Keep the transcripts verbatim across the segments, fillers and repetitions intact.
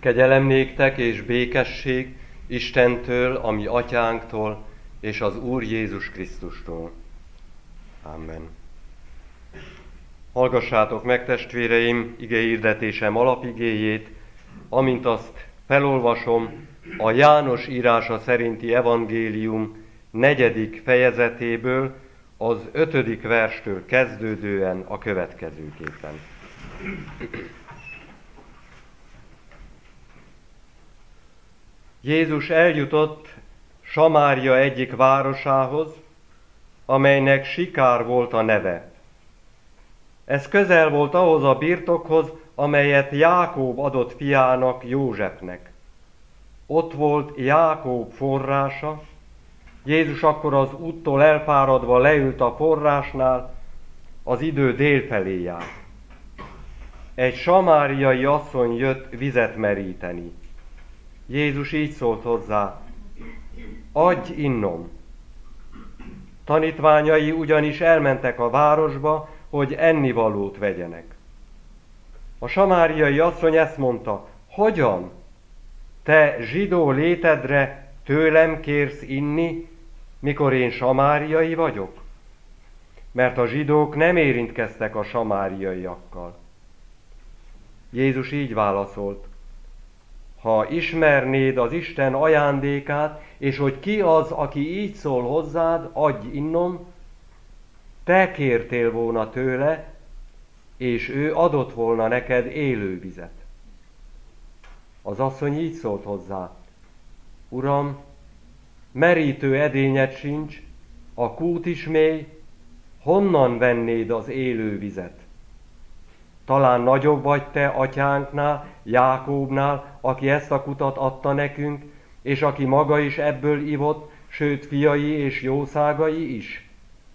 Kegyelem néktek és békesség Istentől, a mi atyánktól, és az Úr Jézus Krisztustól. Amen. Hallgassátok meg, testvéreim, igehírdetésem alapigéjét, amint azt felolvasom a János írása szerinti evangélium negyedik fejezetéből, az ötödik verstől kezdődően a következőképpen. Jézus eljutott Samária egyik városához, amelynek Sikár volt a neve. Ez közel volt ahhoz a birtokhoz, amelyet Jákob adott fiának, Józsefnek. Ott volt Jákob forrása. Jézus akkor az úttól elfáradva leült a forrásnál, az idő délfelé járt. Egy samáriai asszony jött vizet meríteni. Jézus így szólt hozzá: adj innom! Tanítványai ugyanis elmentek a városba, hogy ennivalót vegyenek. A samáriai asszony ezt mondta: hogyan? Te zsidó létedre tőlem kérsz inni, mikor én samáriai vagyok? Mert a zsidók nem érintkeztek a samáriaiakkal. Jézus így válaszolt: ha ismernéd az Isten ajándékát, és hogy ki az, aki így szól hozzád, adj innom, te kértél volna tőle, és ő adott volna neked élő vizet. Az asszony így szólt hozzá: Uram, merítő edényed sincs, a kút is mély, honnan vennéd az élő vizet? Talán nagyobb vagy te atyánknál, Jákóbnál, aki ezt a kutat adta nekünk, és aki maga is ebből ivott, sőt fiai és jószágai is?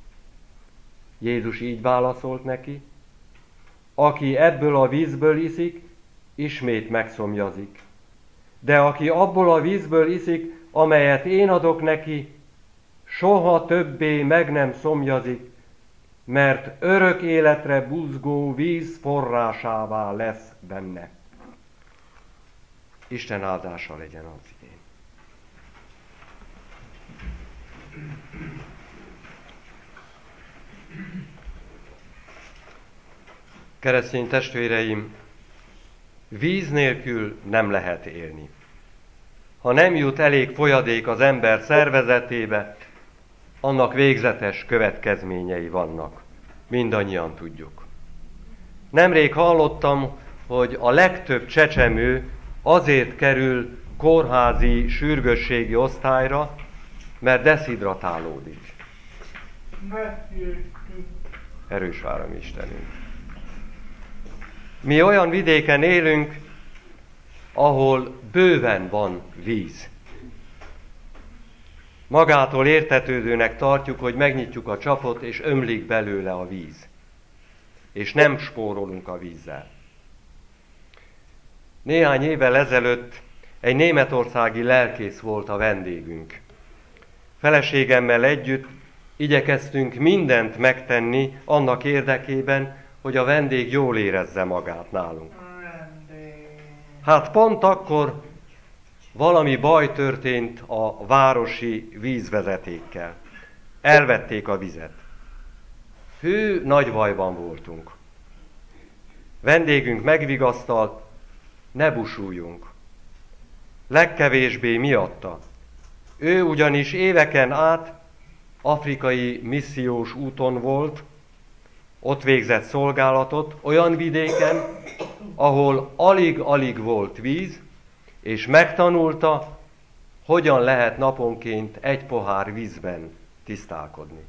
Jézus így válaszolt neki: aki ebből a vízből iszik, ismét megszomjazik. De aki abból a vízből iszik, amelyet én adok neki, soha többé meg nem szomjazik, mert örök életre buzgó víz forrásává lesz benne. Isten áldása legyen az igén. Keresztény testvéreim, víz nélkül nem lehet élni. Ha nem jut elég folyadék az ember szervezetébe, annak végzetes következményei vannak. Mindannyian tudjuk. Nemrég hallottam, hogy a legtöbb csecsemő azért kerül kórházi sürgősségi osztályra, mert deszhidratálódik. Erős váram Istenünk. Mi olyan vidéken élünk, ahol bőven van víz. Magától értetődőnek tartjuk, hogy megnyitjuk a csapot, és ömlik belőle a víz. És nem spórolunk a vízzel. Néhány évvel ezelőtt egy németországi lelkész volt a vendégünk. Feleségemmel együtt igyekeztünk mindent megtenni annak érdekében, hogy a vendég jól érezze magát nálunk. Hát pont akkor valami baj történt a városi vízvezetékkel. Elvették a vizet. Hű, nagy bajban voltunk. Vendégünk megvigasztalt: ne busuljunk. Legkevésbé miatta. Ő ugyanis éveken át afrikai missziós úton volt, ott végzett szolgálatot olyan vidéken, ahol alig-alig volt víz, és megtanulta, hogyan lehet naponként egy pohár vízben tisztálkodni.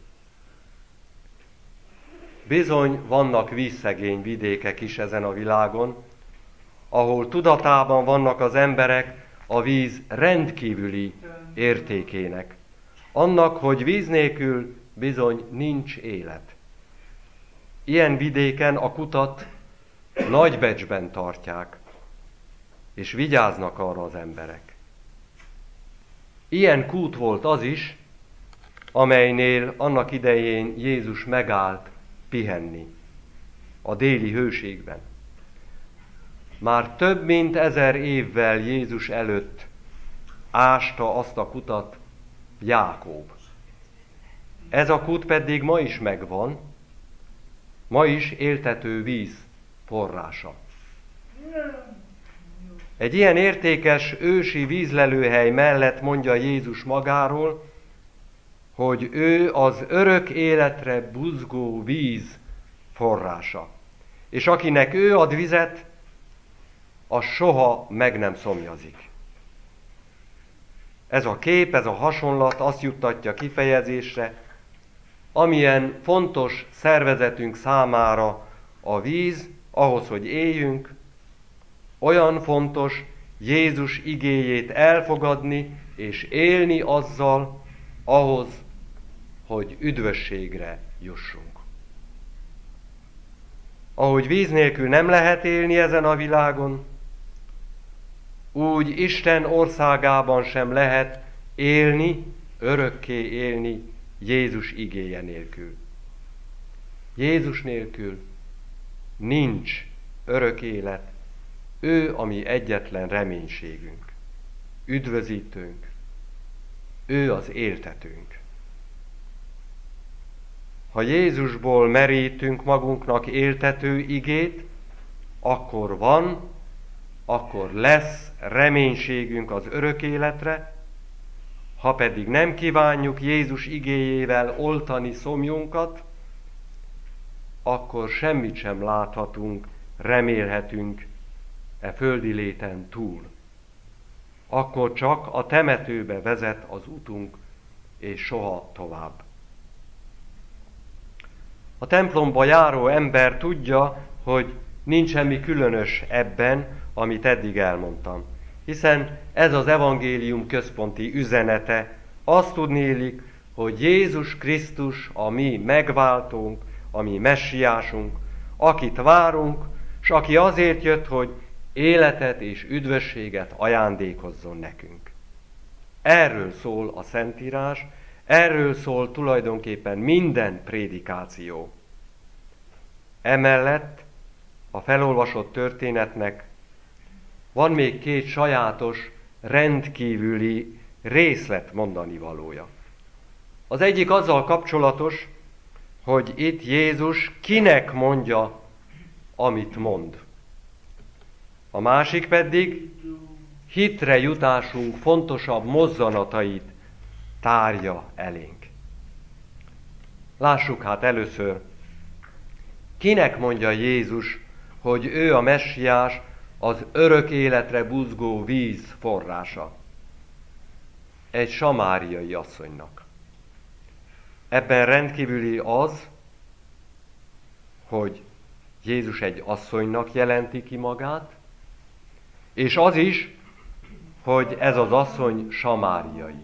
Bizony vannak vízszegény vidékek is ezen a világon, ahol tudatában vannak az emberek a víz rendkívüli értékének. Annak, hogy víz nélkül bizony nincs élet. Ilyen vidéken a kutat nagy becsben tartják, és vigyáznak arra az emberek. Ilyen kút volt az is, amelynél annak idején Jézus megállt pihenni a déli hőségben. már több mint ezer évvel Jézus előtt ásta azt a kutat Jákob. Ez a kút pedig ma is megvan, ma is éltető víz forrása. Egy ilyen értékes ősi vízlelőhely mellett mondja Jézus magáról, hogy ő az örök életre buzgó víz forrása. És akinek ő ad vizet, az soha meg nem szomjazik. Ez a kép, ez a hasonlat azt juttatja kifejezésre, amilyen fontos szervezetünk számára a víz, ahhoz, hogy éljünk, olyan fontos Jézus igéjét elfogadni és élni azzal, ahhoz, hogy üdvösségre jussunk. Ahogy víz nélkül nem lehet élni ezen a világon, úgy Isten országában sem lehet élni, örökké élni Jézus igéje nélkül. Jézus nélkül nincs örök élet, ő a mi egyetlen reménységünk, üdvözítőnk, ő az éltetőnk. Ha Jézusból merítünk magunknak éltető igét, akkor van, akkor lesz reménységünk az örök életre, ha pedig nem kívánjuk Jézus igéjével oltani szomjunkat, akkor semmit sem láthatunk, remélhetünk e földi léten túl. Akkor csak a temetőbe vezet az utunk, és soha tovább. A templomba járó ember tudja, hogy nincs semmi különös ebben, amit eddig elmondtam. Hiszen ez az evangélium központi üzenete. Azt tudnélik, hogy Jézus Krisztus a mi megváltónk, a mi messiásunk, akit várunk, s aki azért jött, hogy életet és üdvösséget ajándékozzon nekünk. Erről szól a Szentírás, erről szól tulajdonképpen minden prédikáció. Emellett a felolvasott történetnek van még két sajátos, rendkívüli részlet mondani valója. Az egyik azzal kapcsolatos, hogy itt Jézus kinek mondja, amit mond. A másik pedig hitre jutásunk fontosabb mozzanatait tárja elénk. Lássuk hát először, kinek mondja Jézus, hogy ő a messiás, az örök életre buzgó víz forrása. Egy samáriai asszonynak. Ebben rendkívüli az, hogy Jézus egy asszonynak jelenti ki magát, és az is, hogy ez az asszony samáriai.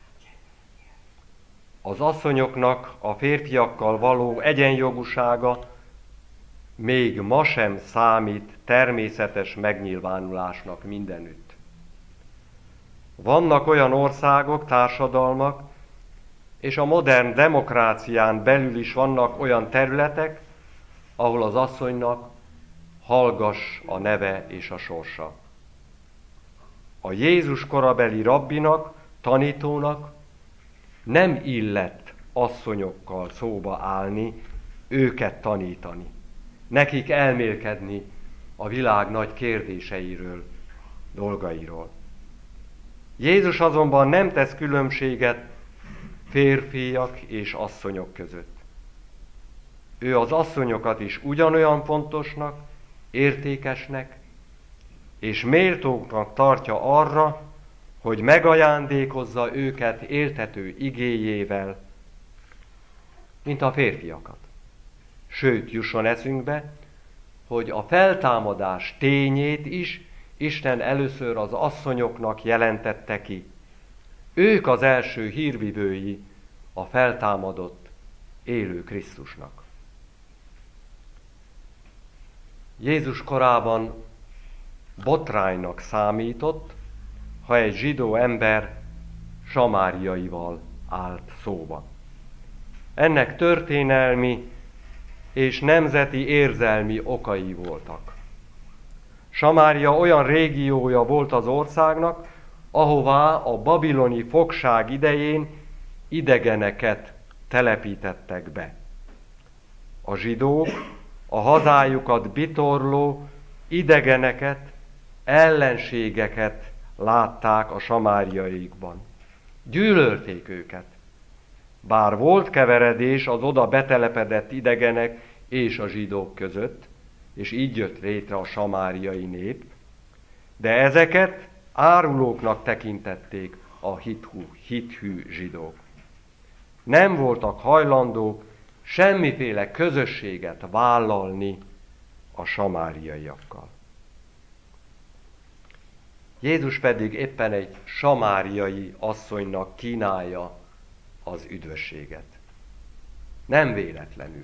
Az asszonyoknak a férfiakkal való egyenjogúsága még ma sem számít természetes megnyilvánulásnak mindenütt. Vannak olyan országok, társadalmak, és a modern demokrácián belül is vannak olyan területek, ahol az asszonynak hallgass a neve és a sorsa. A Jézus korabeli rabbinak, tanítónak nem illett asszonyokkal szóba állni, őket tanítani, nekik elmélkedni a világ nagy kérdéseiről, dolgairól. Jézus azonban nem tesz különbséget férfiak és asszonyok között. Ő az asszonyokat is ugyanolyan fontosnak, értékesnek és méltóknak tartja arra, hogy megajándékozza őket éltető igéjével, mint a férfiakat. Sőt, jusson eszünkbe, hogy a feltámadás tényét is Isten először az asszonyoknak jelentette ki. Ők az első hírvivői a feltámadott, élő Krisztusnak. Jézus korában botránynak számított, ha egy zsidó ember samáriaival állt szóba. Ennek történelmi és nemzeti érzelmi okai voltak. Samária olyan régiója volt az országnak, ahová a babiloni fogság idején idegeneket telepítettek be. A zsidók a hazájukat bitorló idegeneket, ellenségeket látták a samáriaikban. Gyűlölték őket. Bár volt keveredés az oda betelepedett idegenek és a zsidók között, és így jött létre a samáriai nép, de ezeket árulóknak tekintették a hithű, hithű zsidók. Nem voltak hajlandók semmiféle közösséget vállalni a samáriaiakkal. Jézus pedig éppen egy samáriai asszonynak kínálja az üdvösséget. Nem véletlenül.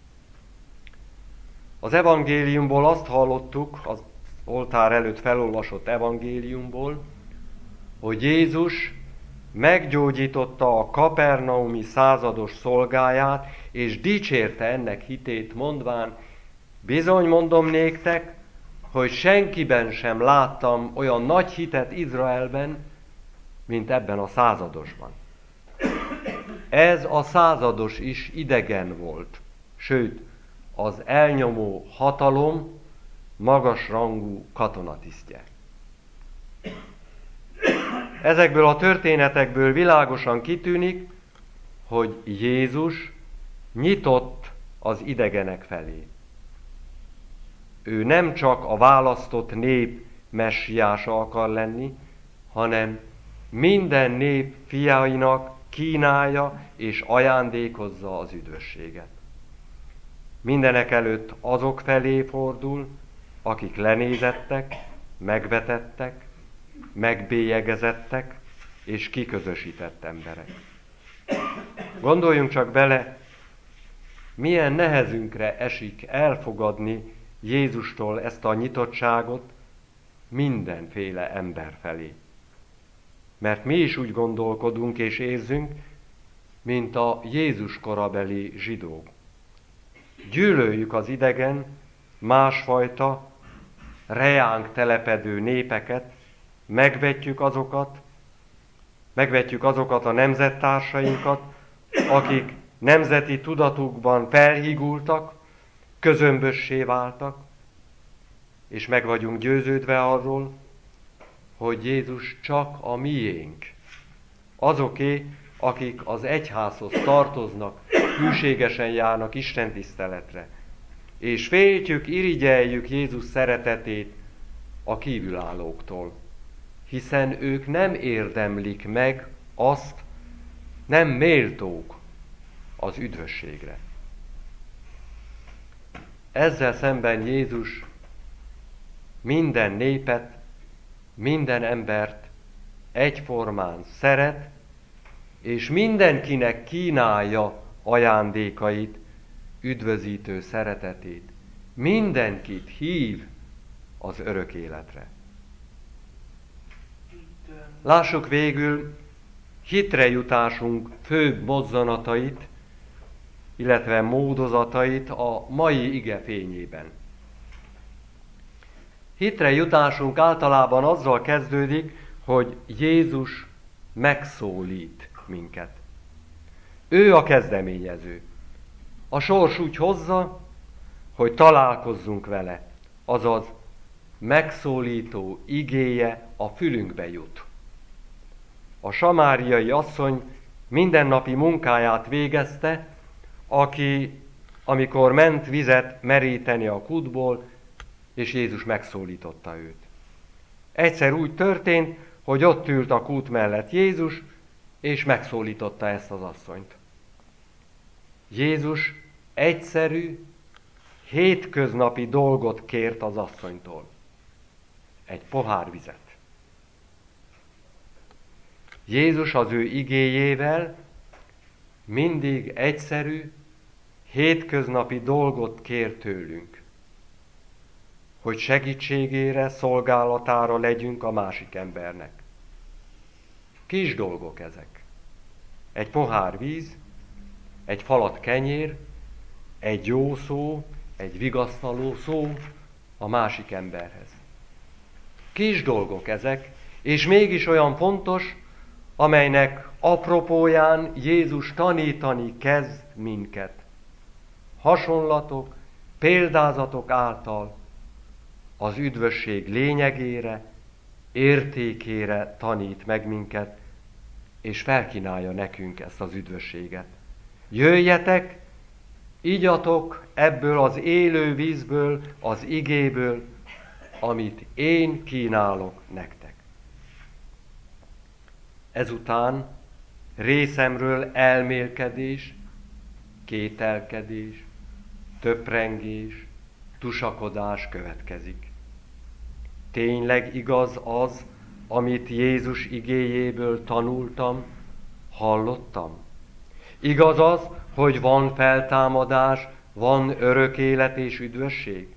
Az evangéliumból azt hallottuk, az oltár előtt felolvasott evangéliumból, hogy Jézus meggyógyította a kapernaumi százados szolgáját, és dicsérte ennek hitét, mondván, bizony mondom néktek, hogy senkiben sem láttam olyan nagy hitet Izraelben, mint ebben a századosban. Ez a százados is idegen volt, sőt, az elnyomó hatalom magas rangú katonatisztje. Ezekből a történetekből világosan kitűnik, hogy Jézus nyitott az idegenek felé. Ő nem csak a választott nép messiása akar lenni, hanem minden nép fiainak kínálja és ajándékozza az üdvösséget. Mindenek előtt azok felé fordul, akik lenézettek, megvetettek, megbélyegezettek és kiközösített emberek. Gondoljunk csak bele, milyen nehezünkre esik elfogadni Jézustól ezt a nyitottságot mindenféle ember felé. Mert mi is úgy gondolkodunk és érzünk, mint a Jézus korabeli zsidók. Gyűlöljük az idegen, másfajta, reánk telepedő népeket, megvetjük azokat, megvetjük azokat a nemzettársainkat, akik nemzeti tudatukban felhígultak, közömbössé váltak, és meg vagyunk győződve arról, hogy Jézus csak a miénk. Azoké, akik az egyházhoz tartoznak, hűségesen járnak istentiszteletre, és féltjük, irigyeljük Jézus szeretetét a kívülállóktól, hiszen ők nem érdemlik meg azt, nem méltók az üdvösségre. Ezzel szemben Jézus minden népet, minden embert egyformán szeret, és mindenkinek kínálja ajándékait, üdvözítő szeretetét. Mindenkit hív az örök életre. Lássuk végül hitre jutásunk főbb mozzanatait, illetve módozatait a mai ige fényében. Hitre jutásunk általában azzal kezdődik, hogy Jézus megszólít minket. Ő a kezdeményező. A sors úgy hozza, hogy találkozzunk vele, azaz megszólító igéje a fülünkbe jut. A samáriai asszony mindennapi munkáját végezte, aki, amikor ment vizet meríteni a kútból, és Jézus megszólította őt. Egyszer úgy történt, hogy ott ült a kút mellett Jézus, és megszólította ezt az asszonyt. Jézus egyszerű, hétköznapi dolgot kért az asszonytól. Egy pohár vizet. Jézus az ő igéjével mindig egyszerű, hétköznapi dolgot kér tőlünk, hogy segítségére, szolgálatára legyünk a másik embernek. Kis dolgok ezek. Egy pohár víz, egy falat kenyér, egy jó szó, egy vigasztaló szó a másik emberhez. Kis dolgok ezek, és mégis olyan fontos, amelynek apropóján Jézus tanítani kezd minket. Hasonlatok, példázatok által az üdvösség lényegére, értékére tanít meg minket, és felkínálja nekünk ezt az üdvösséget. Jöjjetek, igyatok ebből az élő vízből, az igéből, amit én kínálok nektek. Ezután részemről elmélkedés, kételkedés, töprengés, tusakodás következik. Tényleg igaz az, amit Jézus igéjéből tanultam, hallottam? Igaz az, hogy van feltámadás, van örök élet és üdvösség?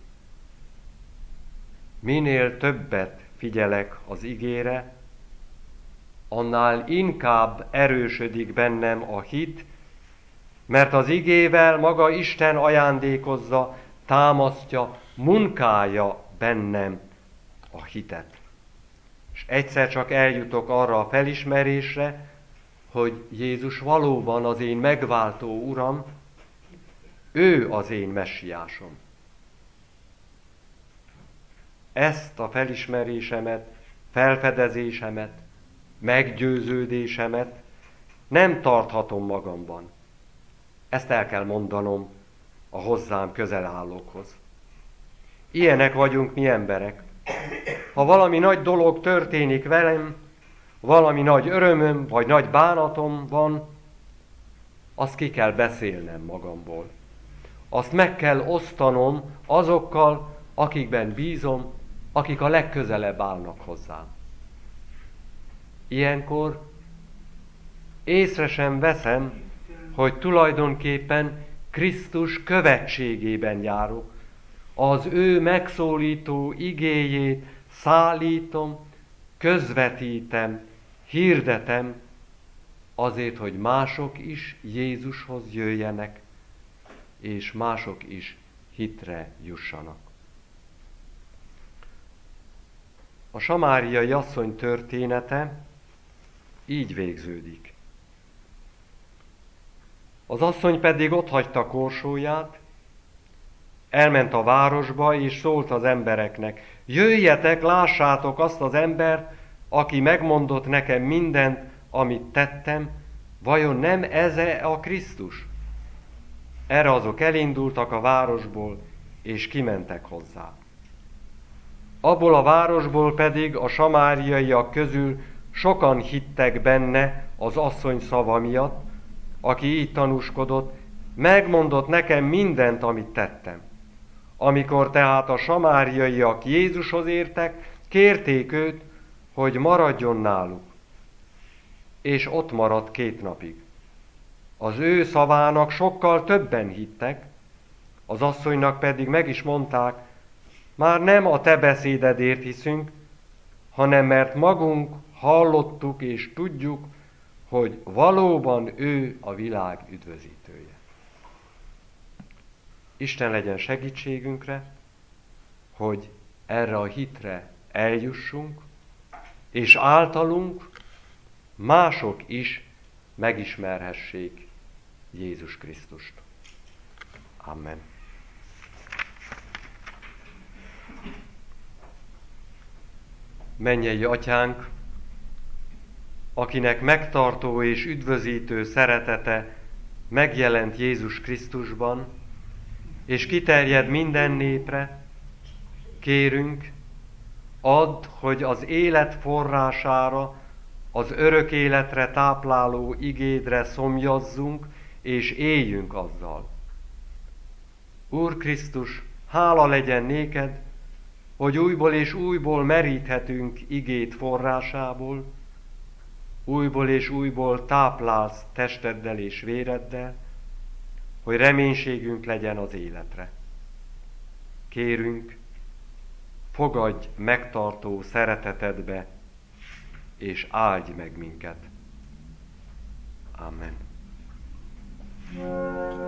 Minél többet figyelek az igére, annál inkább erősödik bennem a hit, mert az igével maga Isten ajándékozza, támasztja, munkálja bennem a hitet. És egyszer csak eljutok arra a felismerésre, hogy Jézus valóban az én megváltó Uram, ő az én messiásom. Ezt a felismerésemet, felfedezésemet, meggyőződésemet nem tarthatom magamban. Ezt el kell mondanom a hozzám közel állókhoz. Ilyenek vagyunk mi emberek. Ha valami nagy dolog történik velem, valami nagy örömöm, vagy nagy bánatom van, azt ki kell beszélnem magamból. Azt meg kell osztanom azokkal, akikben bízom, akik a legközelebb állnak hozzám. Ilyenkor észre sem veszem, hogy tulajdonképpen Krisztus követségében járok. Az ő megszólító igéjét szállítom, közvetítem, hirdetem, azért, hogy mások is Jézushoz jöjjenek, és mások is hitre jussanak. A samáriai asszony története így végződik. Az asszony pedig otthagyta korsóját, elment a városba, és szólt az embereknek: jöjjetek, lássátok azt az embert, aki megmondott nekem mindent, amit tettem, vajon nem ez a Krisztus? Erre azok elindultak a városból, és kimentek hozzá. Abból a városból pedig a samáriaiak közül sokan hittek benne az asszony szava miatt, aki így tanúskodott: megmondott nekem mindent, amit tettem. Amikor tehát a samáriaiak Jézushoz értek, kérték őt, hogy maradjon náluk. És ott maradt két napig. Az ő szavának sokkal többen hittek, az asszonynak pedig meg is mondták: már nem a te beszédedért hiszünk, hanem mert magunk hallottuk és tudjuk, hogy valóban ő a világ üdvözítője. Isten legyen segítségünkre, hogy erre a hitre eljussunk, és általunk mások is megismerhessék Jézus Krisztust. Amen. Mennyei Atyánk, akinek megtartó és üdvözítő szeretete megjelent Jézus Krisztusban, és kiterjed minden népre, kérünk, add, hogy az élet forrására, az örök életre tápláló igédre szomjazzunk, és éljünk azzal. Úr Krisztus, hála legyen néked, hogy újból és újból meríthetünk igét forrásából, újból és újból táplálsz testeddel és véreddel, hogy reménységünk legyen az életre. Kérünk, fogadj megtartó szeretetedbe, és áldj meg minket. Amen.